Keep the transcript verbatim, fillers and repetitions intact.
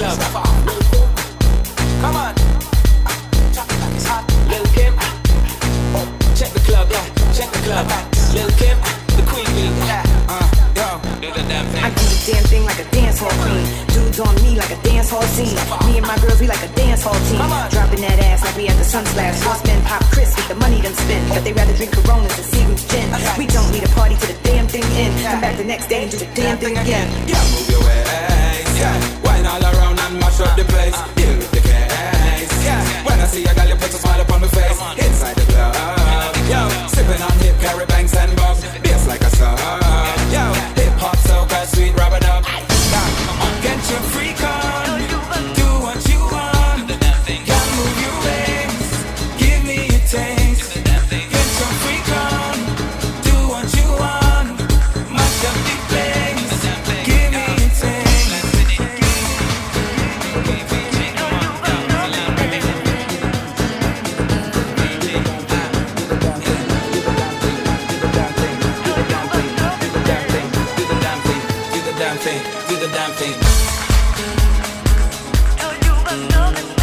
club. Come on. Lil' Kim. Check the club, yeah. Check the club. Lil' Kim, the queen bee. Yeah. Uh, yo. Do the damn thing. I do the damn thing like a dance hall queen. Dudes on me like a dance hall scene. Me and my girls, we like a dance hall team. Dropping that ass like we at the Sun Splash. Boss men pop Chris with the money done spent. But they rather drink Coronas than Seagram's gin. We don't need a party to the damn thing in. Come back the next day and do the damn thing again. Yeah, move your waist. Yeah, wine all around and mash up the place. Deal with the case. Yeah, when I see a girl, you put a smile upon my face. Inside the club, yo, sipping on hip, carry bangs and bobs. Bass like a song, yo, hip hop, soca, sweet rubber dub. Get your freak on, do what you want. Gotta move your waist, give me a taste. Get your freak on, do what you want. Mash up the place, give me a taste. Do the damn thing, do the damn thing.